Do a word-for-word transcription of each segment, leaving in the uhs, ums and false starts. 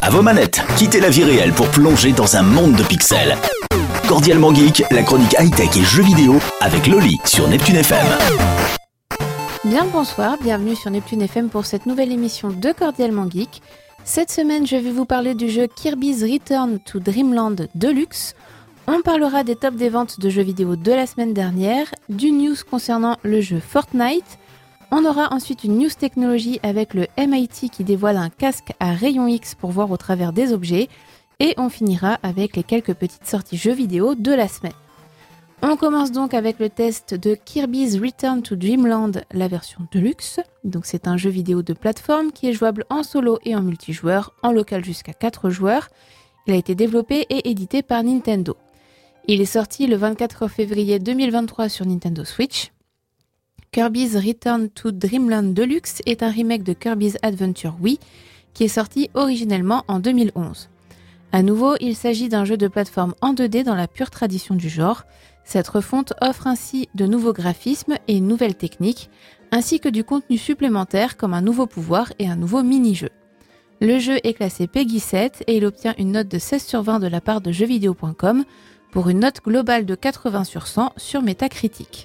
À vos manettes, quittez la vie réelle pour plonger dans un monde de pixels. Cordialement Geek, la chronique high-tech et jeux vidéo avec Loli sur Neptune F M. Bien le bonsoir, bienvenue sur Neptune F M pour cette nouvelle émission de Cordialement Geek. Cette semaine, je vais vous parler du jeu Kirby's Return to Dreamland Deluxe. On parlera des tops des ventes de jeux vidéo de la semaine dernière, du news concernant le jeu Fortnite. On aura ensuite une news technologie avec le M I T qui dévoile un casque à rayons X pour voir au travers des objets. Et on finira avec les quelques petites sorties jeux vidéo de la semaine. On commence donc avec le test de Kirby's Return to Dreamland, la version Deluxe. Donc c'est un jeu vidéo de plateforme qui est jouable en solo et en multijoueur, en local jusqu'à quatre joueurs. Il a été développé et édité par Nintendo. Il est sorti le vingt-quatre février deux mille vingt-trois sur Nintendo Switch. Kirby's Return to Dreamland Deluxe est un remake de Kirby's Adventure Wii qui est sorti originellement en deux mille onze. À nouveau, il s'agit d'un jeu de plateforme en deux D dans la pure tradition du genre. Cette refonte offre ainsi de nouveaux graphismes et une nouvelle technique, ainsi que du contenu supplémentaire comme un nouveau pouvoir et un nouveau mini-jeu. Le jeu est classé Peggy sept et il obtient une note de seize sur vingt de la part de jeux vidéo point com pour une note globale de quatre-vingts sur cent sur Metacritic.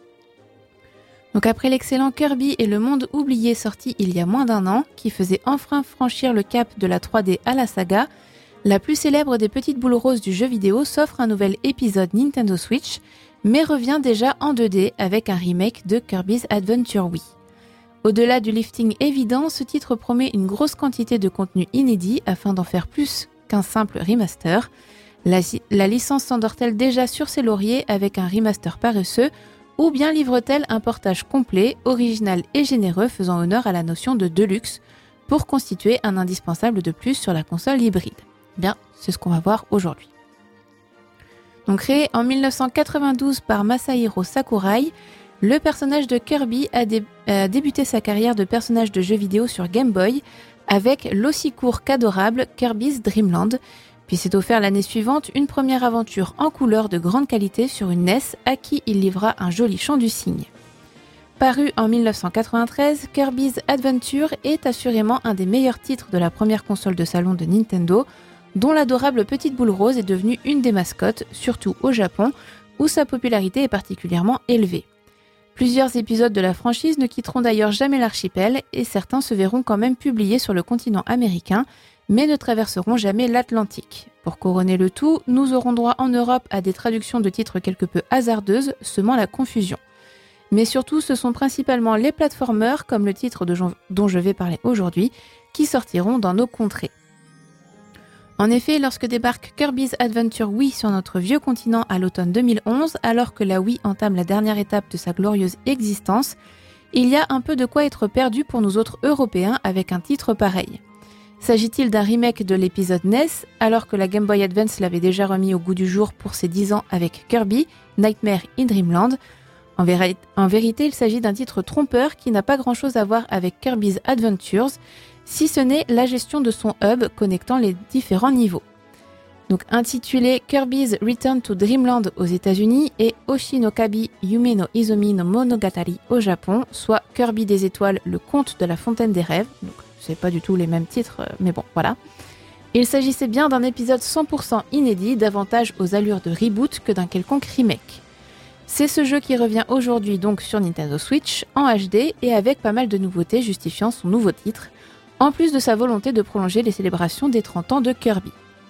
Donc après l'excellent Kirby et le monde oublié sorti il y a moins d'un an, qui faisait enfin franchir le cap de la trois D à la saga, la plus célèbre des petites boules roses du jeu vidéo s'offre un nouvel épisode Nintendo Switch, mais revient déjà en deux D avec un remake de Kirby's Adventure Wii. Au-delà du lifting évident, ce titre promet une grosse quantité de contenu inédit afin d'en faire plus qu'un simple remaster. La, la licence s'endort-elle déjà sur ses lauriers avec un remaster paresseux, ou bien livre-t-elle un portage complet, original et généreux faisant honneur à la notion de Deluxe pour constituer un indispensable de plus sur la console hybride? Bien, c'est ce qu'on va voir aujourd'hui. Donc créé en dix-neuf cent quatre-vingt-douze par Masahiro Sakurai, le personnage de Kirby a, dé- a débuté sa carrière de personnage de jeu vidéo sur Game Boy avec l'aussi court qu'adorable Kirby's Dream Land, puis s'est offert l'année suivante une première aventure en couleur de grande qualité sur une N E S à qui il livra un joli chant du cygne. Paru en dix-neuf cent quatre-vingt-treize, Kirby's Adventure est assurément un des meilleurs titres de la première console de salon de Nintendo, dont l'adorable petite boule rose est devenue une des mascottes, surtout au Japon, où sa popularité est particulièrement élevée. Plusieurs épisodes de la franchise ne quitteront d'ailleurs jamais l'archipel, et certains se verront quand même publiés sur le continent américain, mais ne traverseront jamais l'Atlantique. Pour couronner le tout, nous aurons droit en Europe à des traductions de titres quelque peu hasardeuses, semant la confusion. Mais surtout, ce sont principalement les platformers, comme le titre de dont je vais parler aujourd'hui, qui sortiront dans nos contrées. En effet, lorsque débarque Kirby's Adventure Wii sur notre vieux continent à l'automne deux mille onze, alors que la Wii entame la dernière étape de sa glorieuse existence, il y a un peu de quoi être perdu pour nous autres Européens avec un titre pareil. S'agit-il d'un remake de l'épisode N E S, alors que la Game Boy Advance l'avait déjà remis au goût du jour pour ses dix ans avec Kirby, Nightmare in Dreamland? En, véri- en vérité, il s'agit d'un titre trompeur qui n'a pas grand-chose à voir avec Kirby's Adventures, si ce n'est la gestion de son hub connectant les différents niveaux. Donc intitulé Kirby's Return to Dreamland aux États-Unis et Oshinokabi Yume no Izomi no Monogatari au Japon, soit Kirby des étoiles, le conte de la fontaine des rêves. Donc c'est pas du tout les mêmes titres, mais bon, voilà. Il s'agissait bien d'un épisode cent pour cent inédit, davantage aux allures de reboot que d'un quelconque remake. C'est ce jeu qui revient aujourd'hui donc sur Nintendo Switch, en H D et avec pas mal de nouveautés justifiant son nouveau titre, en plus de sa volonté de prolonger les célébrations des trente ans de Kirby.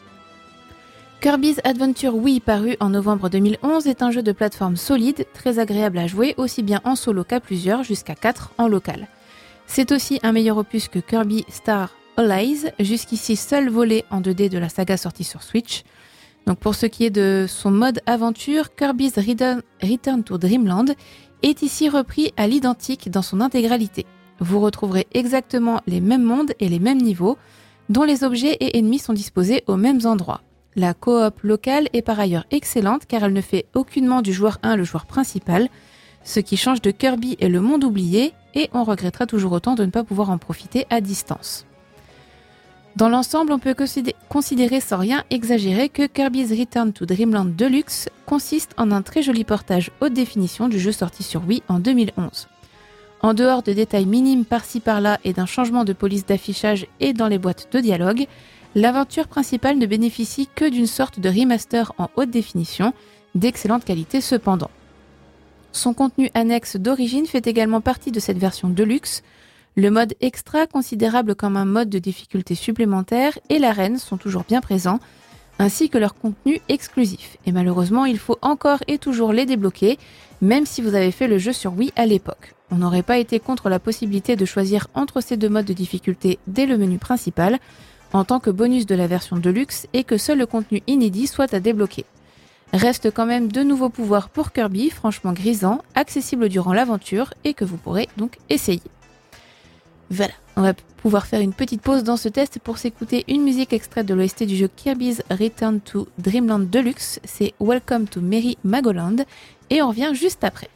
Kirby's Adventure Wii, paru en novembre deux mille onze, est un jeu de plateforme solide, très agréable à jouer, aussi bien en solo qu'à plusieurs, jusqu'à quatre en local. C'est aussi un meilleur opus que Kirby Star Allies, jusqu'ici seul volet en deux D de la saga sortie sur Switch. Donc pour ce qui est de son mode aventure, Kirby's Return, Return to Dreamland est ici repris à l'identique dans son intégralité. Vous retrouverez exactement les mêmes mondes et les mêmes niveaux, dont les objets et ennemis sont disposés aux mêmes endroits. La coop locale est par ailleurs excellente car elle ne fait aucunement du joueur un le joueur principal, ce qui change de Kirby et le monde oublié, et on regrettera toujours autant de ne pas pouvoir en profiter à distance. Dans l'ensemble, on peut considérer sans rien exagérer que Kirby's Return to Dreamland Deluxe consiste en un très joli portage haute définition du jeu sorti sur Wii en deux mille onze. En dehors de détails minimes par-ci par-là et d'un changement de police d'affichage et dans les boîtes de dialogue, l'aventure principale ne bénéficie que d'une sorte de remaster en haute définition, d'excellente qualité cependant. Son contenu annexe d'origine fait également partie de cette version Deluxe. Le mode extra, considérable comme un mode de difficulté supplémentaire, et l'arène sont toujours bien présents, ainsi que leur contenu exclusif. Et malheureusement, il faut encore et toujours les débloquer, même si vous avez fait le jeu sur Wii à l'époque. On n'aurait pas été contre la possibilité de choisir entre ces deux modes de difficulté dès le menu principal, en tant que bonus de la version Deluxe, et que seul le contenu inédit soit à débloquer. Reste quand même de nouveaux pouvoirs pour Kirby, franchement grisants, accessibles durant l'aventure, et que vous pourrez donc essayer. Voilà, on va pouvoir faire une petite pause dans ce test pour s'écouter une musique extraite de l'O S T du jeu Kirby's Return to Dreamland Deluxe, c'est Welcome to Merry Magoland, et on revient juste après.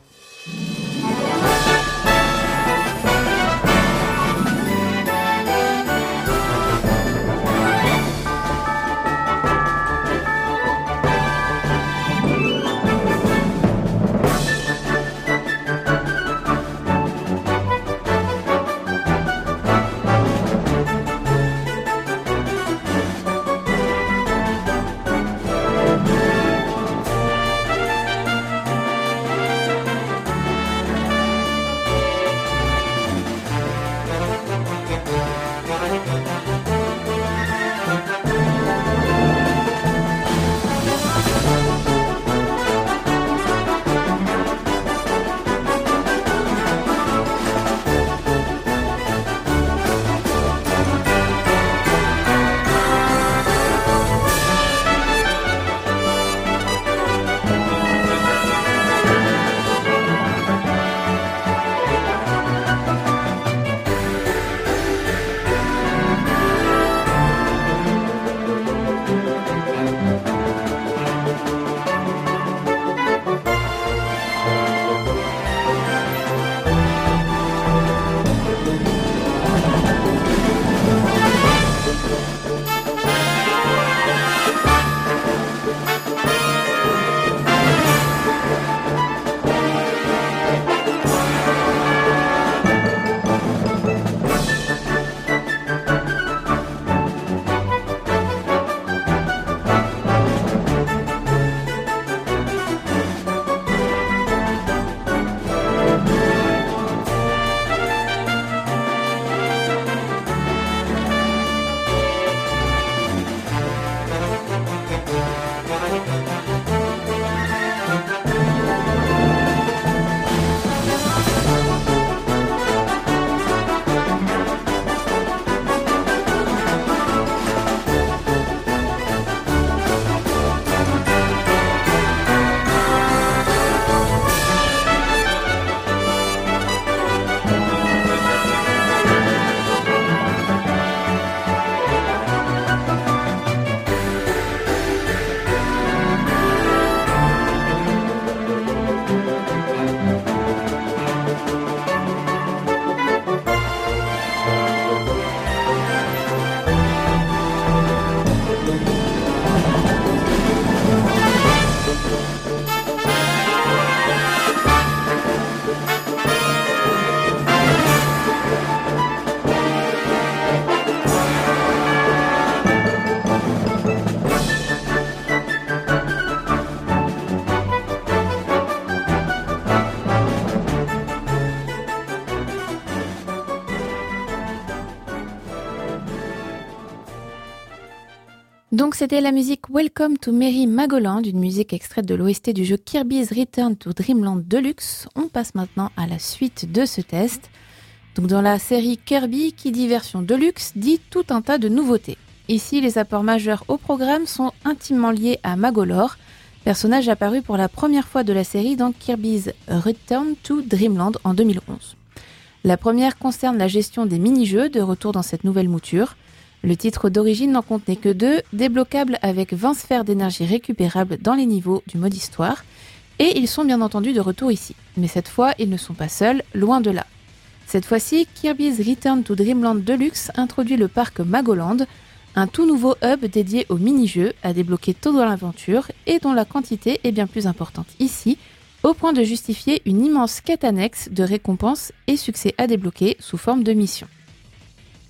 Donc c'était la musique Welcome to Merry Magoland, une musique extraite de l'O S T du jeu Kirby's Return to Dreamland Deluxe. On passe maintenant à la suite de ce test. Donc dans la série Kirby, qui dit version Deluxe, dit tout un tas de nouveautés. Ici, les apports majeurs au programme sont intimement liés à Magolor, personnage apparu pour la première fois de la série dans Kirby's Return to Dreamland en deux mille onze. La première concerne la gestion des mini-jeux de retour dans cette nouvelle mouture. Le titre d'origine n'en contenait que deux, débloquables avec vingt sphères d'énergie récupérables dans les niveaux du mode histoire, et ils sont bien entendu de retour ici. Mais cette fois, ils ne sont pas seuls, loin de là. Cette fois-ci, Kirby's Return to Dreamland Deluxe introduit le parc Magoland, un tout nouveau hub dédié aux mini-jeux à débloquer tôt dans l'aventure et dont la quantité est bien plus importante ici, au point de justifier une immense quête annexe de récompenses et succès à débloquer sous forme de missions.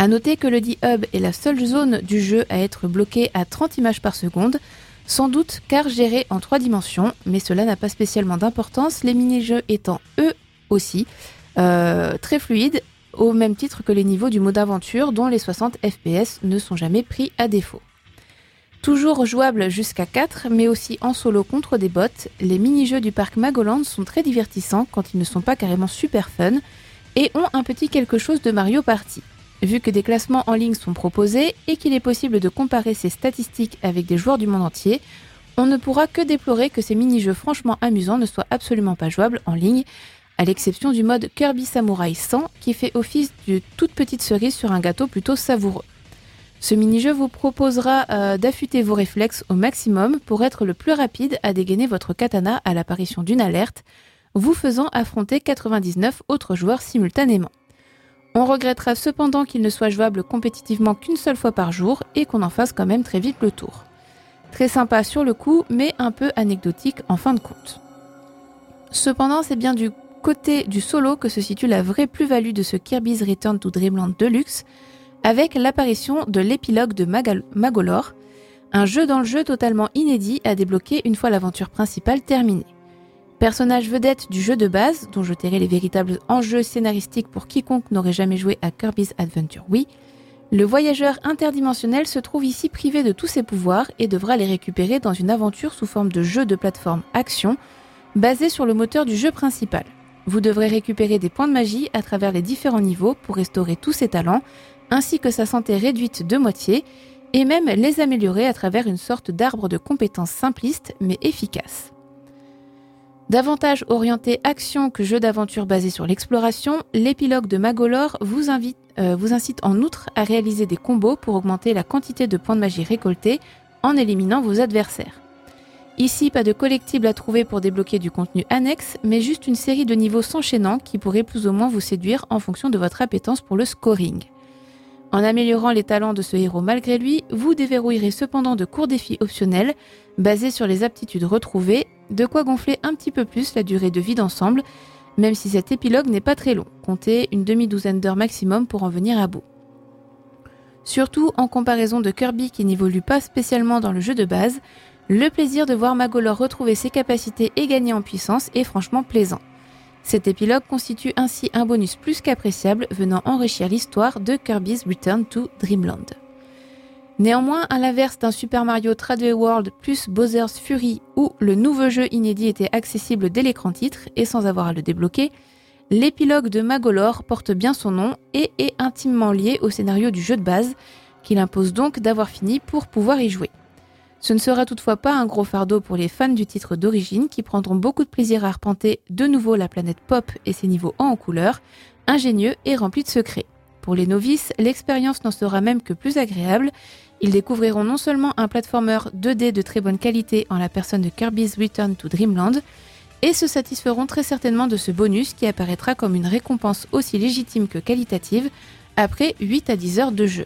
A noter que le dit hub est la seule zone du jeu à être bloquée à trente images par seconde, sans doute car gérée en trois dimensions, mais cela n'a pas spécialement d'importance, les mini-jeux étant eux aussi euh, très fluides, au même titre que les niveaux du mode aventure dont les soixante F P S ne sont jamais pris à défaut. Toujours jouables jusqu'à quatre, mais aussi en solo contre des bots, les mini-jeux du parc Magoland sont très divertissants quand ils ne sont pas carrément super fun et ont un petit quelque chose de Mario Party. Vu que des classements en ligne sont proposés et qu'il est possible de comparer ces statistiques avec des joueurs du monde entier, on ne pourra que déplorer que ces mini-jeux franchement amusants ne soient absolument pas jouables en ligne, à l'exception du mode Kirby Samurai cent qui fait office de toute petite cerise sur un gâteau plutôt savoureux. Ce mini-jeu vous proposera euh, d'affûter vos réflexes au maximum pour être le plus rapide à dégainer votre katana à l'apparition d'une alerte, vous faisant affronter quatre-vingt-dix-neuf autres joueurs simultanément. On regrettera cependant qu'il ne soit jouable compétitivement qu'une seule fois par jour et qu'on en fasse quand même très vite le tour. Très sympa sur le coup, mais un peu anecdotique en fin de compte. Cependant, c'est bien du côté du solo que se situe la vraie plus-value de ce Kirby's Return to Dreamland Deluxe, avec l'apparition de l'épilogue de Magal- Magolor, un jeu dans le jeu totalement inédit à débloquer une fois l'aventure principale terminée. Personnage vedette du jeu de base, dont je tairai les véritables enjeux scénaristiques pour quiconque n'aurait jamais joué à Kirby's Adventure Wii, le voyageur interdimensionnel se trouve ici privé de tous ses pouvoirs et devra les récupérer dans une aventure sous forme de jeu de plateforme action, basé sur le moteur du jeu principal. Vous devrez récupérer des points de magie à travers les différents niveaux pour restaurer tous ses talents, ainsi que sa santé réduite de moitié, et même les améliorer à travers une sorte d'arbre de compétences simpliste mais efficace. Davantage orienté action que jeu d'aventure basé sur l'exploration, l'épilogue de Magolor vous, invite, euh, vous incite en outre à réaliser des combos pour augmenter la quantité de points de magie récoltés en éliminant vos adversaires. Ici, pas de collectible à trouver pour débloquer du contenu annexe, mais juste une série de niveaux s'enchaînant qui pourraient plus ou moins vous séduire en fonction de votre appétence pour le scoring. En améliorant les talents de ce héros malgré lui, vous déverrouillerez cependant de courts défis optionnels basés sur les aptitudes retrouvées, de quoi gonfler un petit peu plus la durée de vie d'ensemble, même si cet épilogue n'est pas très long, comptez une demi-douzaine d'heures maximum pour en venir à bout. Surtout en comparaison de Kirby qui n'évolue pas spécialement dans le jeu de base, le plaisir de voir Magolor retrouver ses capacités et gagner en puissance est franchement plaisant. Cet épilogue constitue ainsi un bonus plus qu'appréciable venant enrichir l'histoire de Kirby's Return to Dreamland. Néanmoins, à l'inverse d'un Super Mario trois D World plus Bowser's Fury où le nouveau jeu inédit était accessible dès l'écran titre et sans avoir à le débloquer, l'épilogue de Magolor porte bien son nom et est intimement lié au scénario du jeu de base, qu'il impose donc d'avoir fini pour pouvoir y jouer. Ce ne sera toutefois pas un gros fardeau pour les fans du titre d'origine qui prendront beaucoup de plaisir à arpenter de nouveau la planète Pop et ses niveaux en couleur, ingénieux et remplis de secrets. Pour les novices, l'expérience n'en sera même que plus agréable. Ils découvriront non seulement un platformer deux D de très bonne qualité en la personne de Kirby's Return to Dreamland, et se satisferont très certainement de ce bonus qui apparaîtra comme une récompense aussi légitime que qualitative après huit à dix heures de jeu.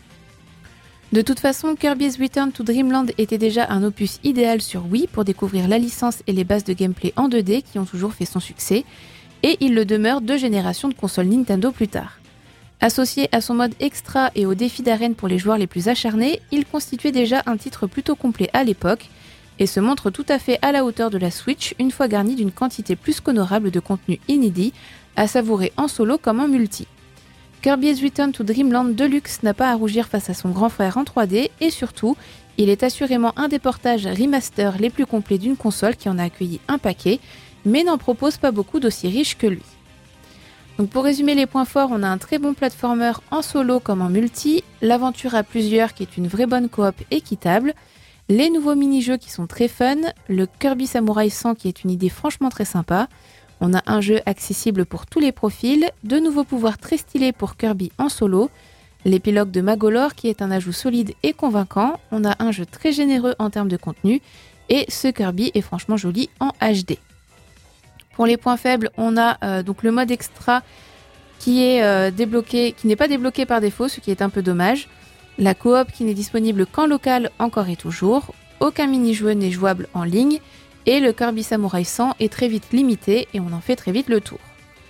De toute façon, Kirby's Return to Dreamland était déjà un opus idéal sur Wii pour découvrir la licence et les bases de gameplay en deux D qui ont toujours fait son succès, et il le demeure deux générations de consoles Nintendo plus tard. Associé à son mode extra et aux défis d'arène pour les joueurs les plus acharnés, il constituait déjà un titre plutôt complet à l'époque, et se montre tout à fait à la hauteur de la Switch une fois garni d'une quantité plus qu'honorable de contenu inédit, à savourer en solo comme en multi. Kirby's Return to Dreamland Deluxe n'a pas à rougir face à son grand frère en trois D et surtout, il est assurément un des portages remaster les plus complets d'une console qui en a accueilli un paquet, mais n'en propose pas beaucoup d'aussi riches que lui. Donc pour résumer les points forts, on a un très bon platformer en solo comme en multi, l'aventure à plusieurs qui est une vraie bonne coop équitable, les nouveaux mini-jeux qui sont très fun, le Kirby Samurai cent qui est une idée franchement très sympa. On a un jeu accessible pour tous les profils, de nouveaux pouvoirs très stylés pour Kirby en solo, l'épilogue de Magolor qui est un ajout solide et convaincant, on a un jeu très généreux en termes de contenu, et ce Kirby est franchement joli en H D. Pour les points faibles, on a euh, donc le mode extra qui est euh, débloqué, qui n'est pas débloqué par défaut, ce qui est un peu dommage. La coop qui n'est disponible qu'en local encore et toujours, aucun mini-jeu n'est jouable en ligne, et le Kirby Samurai cent est très vite limité et on en fait très vite le tour.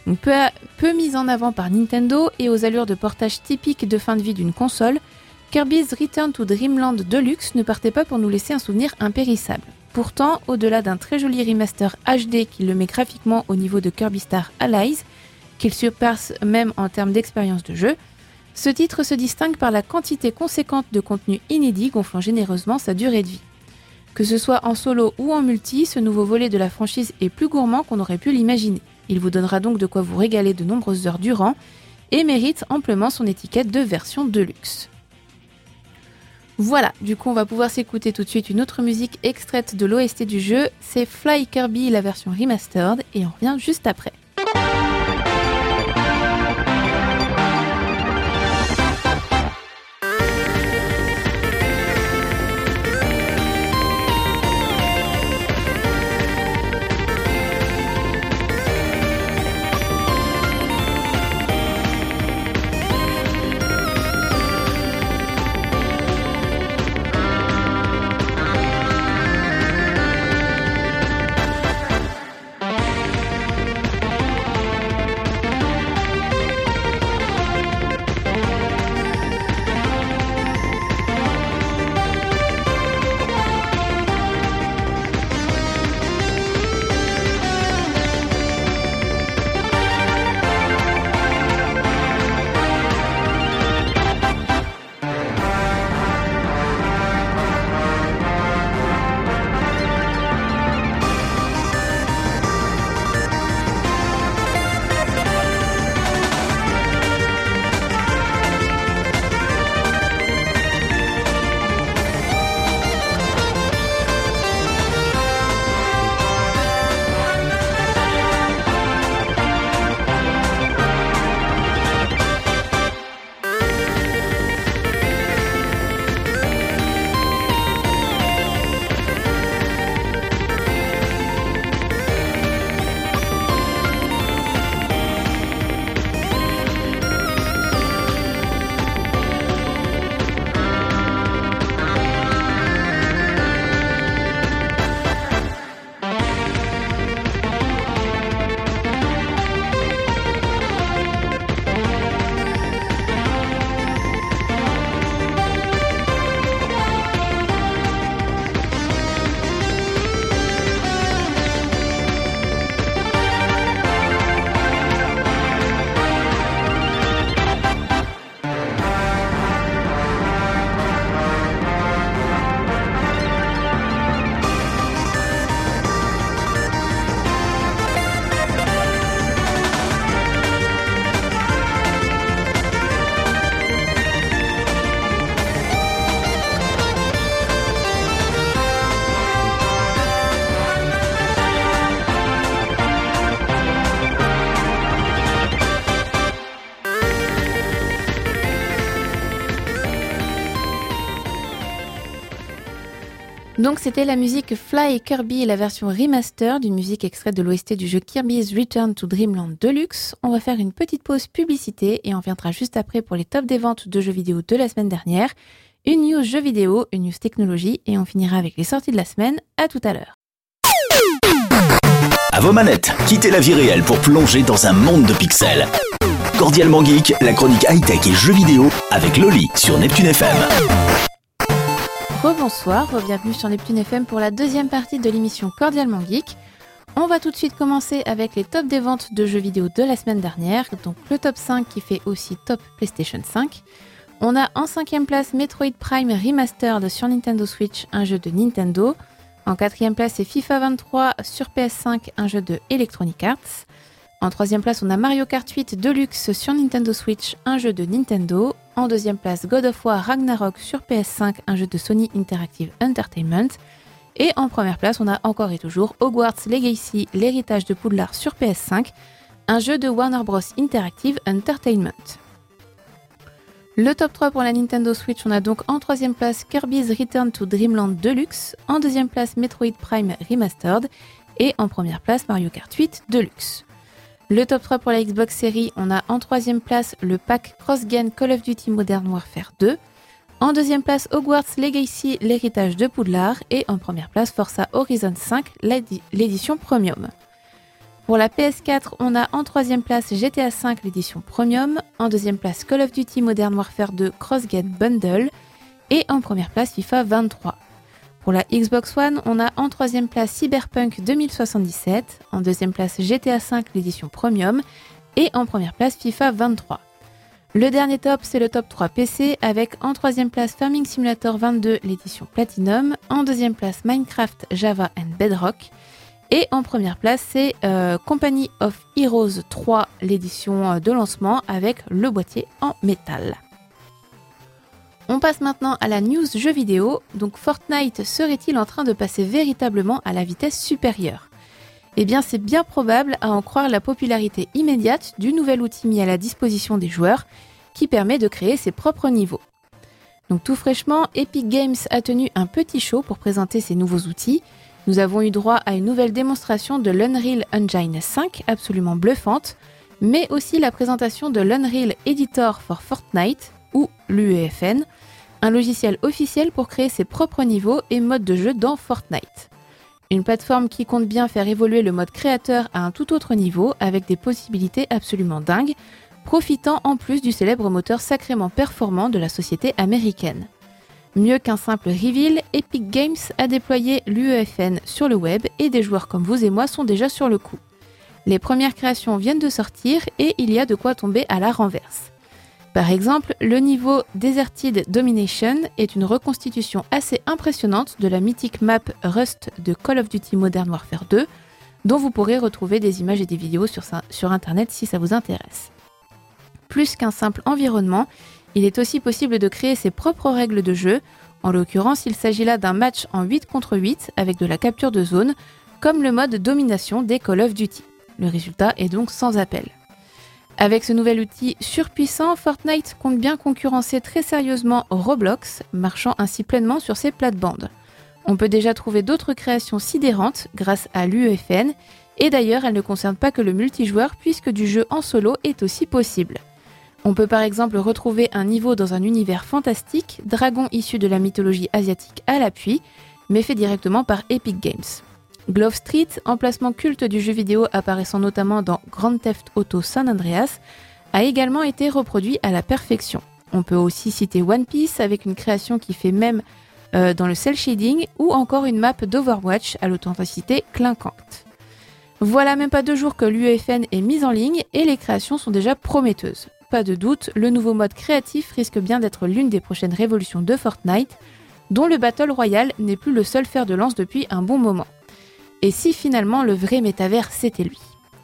Donc peu, à, peu mise en avant par Nintendo et aux allures de portage typiques de fin de vie d'une console, Kirby's Return to Dreamland Deluxe ne partait pas pour nous laisser un souvenir impérissable. Pourtant, au-delà d'un très joli remaster H D qui le met graphiquement au niveau de Kirby Star Allies, qu'il surpasse même en termes d'expérience de jeu, ce titre se distingue par la quantité conséquente de contenu inédit gonflant généreusement sa durée de vie. Que ce soit en solo ou en multi, ce nouveau volet de la franchise est plus gourmand qu'on aurait pu l'imaginer. Il vous donnera donc de quoi vous régaler de nombreuses heures durant et mérite amplement son étiquette de version de luxe. Voilà, du coup on va pouvoir s'écouter tout de suite une autre musique extraite de l'O S T du jeu, c'est Fly Kirby la version remastered et on revient juste après. Donc c'était la musique Fly Kirby et la version remaster d'une musique extraite de l'O S T du jeu Kirby's Return to Dreamland Deluxe. On va faire une petite pause publicité et on reviendra juste après pour les tops des ventes de jeux vidéo de la semaine dernière, une news jeux vidéo, une news technologie et on finira avec les sorties de la semaine. À tout à l'heure. À vos manettes, quittez la vie réelle pour plonger dans un monde de pixels. Cordialement Geek, la chronique high-tech et jeux vidéo avec Loli sur Neptune F M. Rebonsoir, bienvenue sur Neptune F M pour la deuxième partie de l'émission Cordialement Geek. On va tout de suite commencer avec les tops des ventes de jeux vidéo de la semaine dernière, donc le top cinq qui fait aussi top PlayStation cinq. On a en cinquième place Metroid Prime Remastered sur Nintendo Switch, un jeu de Nintendo. En quatrième place, c'est FIFA vingt-trois sur P S cinq, un jeu de Electronic Arts. En troisième place, on a Mario Kart huit Deluxe sur Nintendo Switch, un jeu de Nintendo. En deuxième place, God of War Ragnarok sur P S cinq, un jeu de Sony Interactive Entertainment. Et en première place, on a encore et toujours Hogwarts Legacy, l'héritage de Poudlard sur P S cinq, un jeu de Warner Bros Interactive Entertainment. Le top trois pour la Nintendo Switch, on a donc en troisième place Kirby's Return to Dreamland Deluxe, en deuxième place Metroid Prime Remastered et en première place Mario Kart huit Deluxe. Le top trois pour la Xbox Series, on a en troisième place le pack cross-gen Call of Duty Modern Warfare deux, en deuxième place Hogwarts Legacy, l'héritage de Poudlard et en première place Forza Horizon cinq, l'édition Premium. Pour la P S quatre, on a en troisième place G T A cinq l'édition Premium, en deuxième place Call of Duty Modern Warfare deux Cross-Gen Bundle et en première place FIFA vingt-trois. Pour la Xbox One, on a en troisième place Cyberpunk deux mille soixante-dix-sept, en deuxième place G T A cinq l'édition Premium et en première place FIFA vingt-trois. Le dernier top, c'est le top trois P C avec en troisième place Farming Simulator vingt-deux l'édition Platinum, en deuxième place Minecraft Java and Bedrock et en première place c'est euh, Company of Heroes trois l'édition de lancement avec le boîtier en métal. On passe maintenant à la news jeux vidéo. Donc Fortnite serait-il en train de passer véritablement à la vitesse supérieure ? Eh bien c'est bien probable à en croire la popularité immédiate du nouvel outil mis à la disposition des joueurs qui permet de créer ses propres niveaux. Donc tout fraîchement, Epic Games a tenu un petit show pour présenter ses nouveaux outils. Nous avons eu droit à une nouvelle démonstration de l'Unreal Engine cinq absolument bluffante, mais aussi la présentation de l'Unreal Editor for Fortnite, ou l'U E F N, un logiciel officiel pour créer ses propres niveaux et modes de jeu dans Fortnite. Une plateforme qui compte bien faire évoluer le mode créateur à un tout autre niveau avec des possibilités absolument dingues, profitant en plus du célèbre moteur sacrément performant de la société américaine. Mieux qu'un simple reveal, Epic Games a déployé l'U E F N sur le web et des joueurs comme vous et moi sont déjà sur le coup. Les premières créations viennent de sortir et il y a de quoi tomber à la renverse. Par exemple, le niveau Deserted Domination est une reconstitution assez impressionnante de la mythique map Rust de Call of Duty Modern Warfare deux, dont vous pourrez retrouver des images et des vidéos sur, sur internet si ça vous intéresse. Plus qu'un simple environnement, il est aussi possible de créer ses propres règles de jeu. En l'occurrence, il s'agit là d'un match en huit contre huit avec de la capture de zone, comme le mode domination des Call of Duty. Le résultat est donc sans appel. Avec ce nouvel outil surpuissant, Fortnite compte bien concurrencer très sérieusement Roblox, marchant ainsi pleinement sur ses plates-bandes. On peut déjà trouver d'autres créations sidérantes grâce à l'U E F N, et d'ailleurs elle ne concerne pas que le multijoueur puisque du jeu en solo est aussi possible. On peut par exemple retrouver un niveau dans un univers fantastique, dragon issu de la mythologie asiatique à l'appui, mais fait directement par Epic Games. Glove Street, emplacement culte du jeu vidéo apparaissant notamment dans Grand Theft Auto San Andreas, a également été reproduit à la perfection. On peut aussi citer One Piece avec une création qui fait même euh, dans le cel shading ou encore une map d'Overwatch à l'authenticité clinquante. Voilà même pas deux jours que l'U E F N est mise en ligne et les créations sont déjà prometteuses. Pas de doute, le nouveau mode créatif risque bien d'être l'une des prochaines révolutions de Fortnite, dont le Battle Royale n'est plus le seul fer de lance depuis un bon moment. Et si finalement le vrai métavers c'était lui.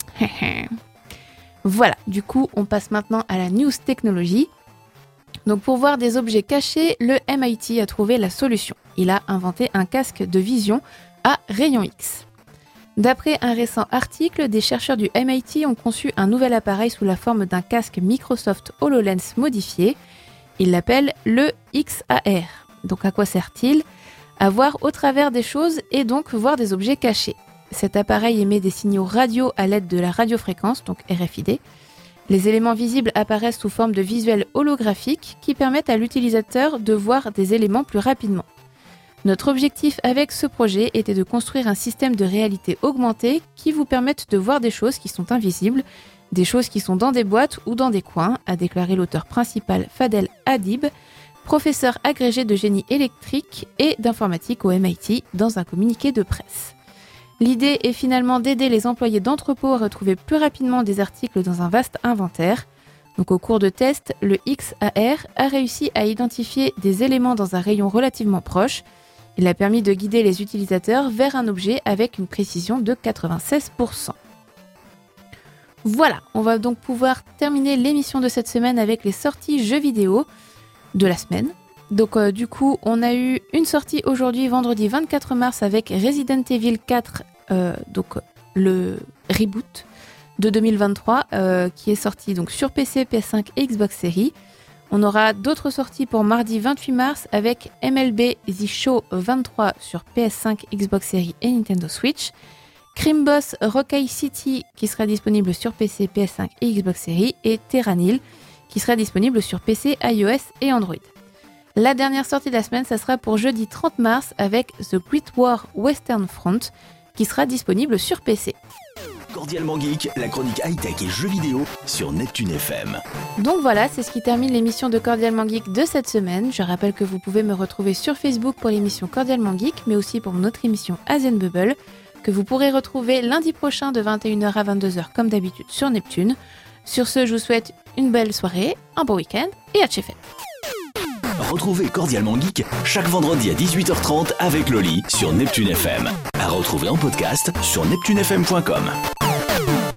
Voilà, du coup on passe maintenant à la news technologie. Donc pour voir des objets cachés, le M I T a trouvé la solution. Il a inventé un casque de vision à rayons X. D'après un récent article, des chercheurs du M I T ont conçu un nouvel appareil sous la forme d'un casque Microsoft HoloLens modifié. Ils l'appellent le X A R. Donc à quoi sert-il ? À voir au travers des choses et donc voir des objets cachés. Cet appareil émet des signaux radio à l'aide de la radiofréquence, donc R F I D. Les éléments visibles apparaissent sous forme de visuels holographiques qui permettent à l'utilisateur de voir des éléments plus rapidement. Notre objectif avec ce projet était de construire un système de réalité augmentée qui vous permette de voir des choses qui sont invisibles, des choses qui sont dans des boîtes ou dans des coins, a déclaré l'auteur principal Fadel Hadib, professeur agrégé de génie électrique et d'informatique au M I T, dans un communiqué de presse. L'idée est finalement d'aider les employés d'entrepôt à retrouver plus rapidement des articles dans un vaste inventaire. Donc au cours de tests, le X A R a réussi à identifier des éléments dans un rayon relativement proche. Il a permis de guider les utilisateurs vers un objet avec une précision de quatre-vingt-seize pour cent. Voilà, on va donc pouvoir terminer l'émission de cette semaine avec les sorties jeux vidéo de la semaine. Donc euh, du coup, on a eu une sortie aujourd'hui, vendredi vingt-quatre mars, avec Resident Evil quatre, euh, donc le reboot de deux mille vingt-trois, euh, qui est sorti donc sur P C, P S cinq et Xbox Series. On aura d'autres sorties pour mardi vingt-huit mars avec M L B The Show vingt-trois sur P S cinq, Xbox Series et Nintendo Switch. Crime Boss Rockay City qui sera disponible sur P C, P S cinq et Xbox Series. Et Terranil qui sera disponible sur P C, iOS et Android. La dernière sortie de la semaine, ça sera pour jeudi trente mars avec The Great War Western Front qui sera disponible sur P C. Cordialement Geek, la chronique high-tech et jeux vidéo sur Neptune F M. Donc voilà, c'est ce qui termine l'émission de Cordialement Geek de cette semaine. Je rappelle que vous pouvez me retrouver sur Facebook pour l'émission Cordialement Geek, mais aussi pour notre émission Asian Bubble, que vous pourrez retrouver lundi prochain de vingt et une heures à vingt-deux heures comme d'habitude sur Neptune. Sur ce, je vous souhaite une belle soirée, un bon week-end et à chez fête. Retrouvez Cordialement Geek chaque vendredi à dix-huit heures trente avec Loli sur Neptune F M. À retrouver en podcast sur neptune f m point com.